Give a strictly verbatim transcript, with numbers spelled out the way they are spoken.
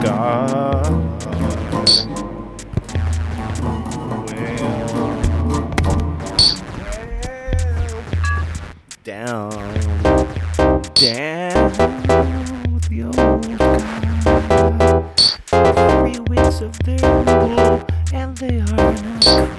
God. Down, down with the old guy. Three weeks of their rule, and they are not.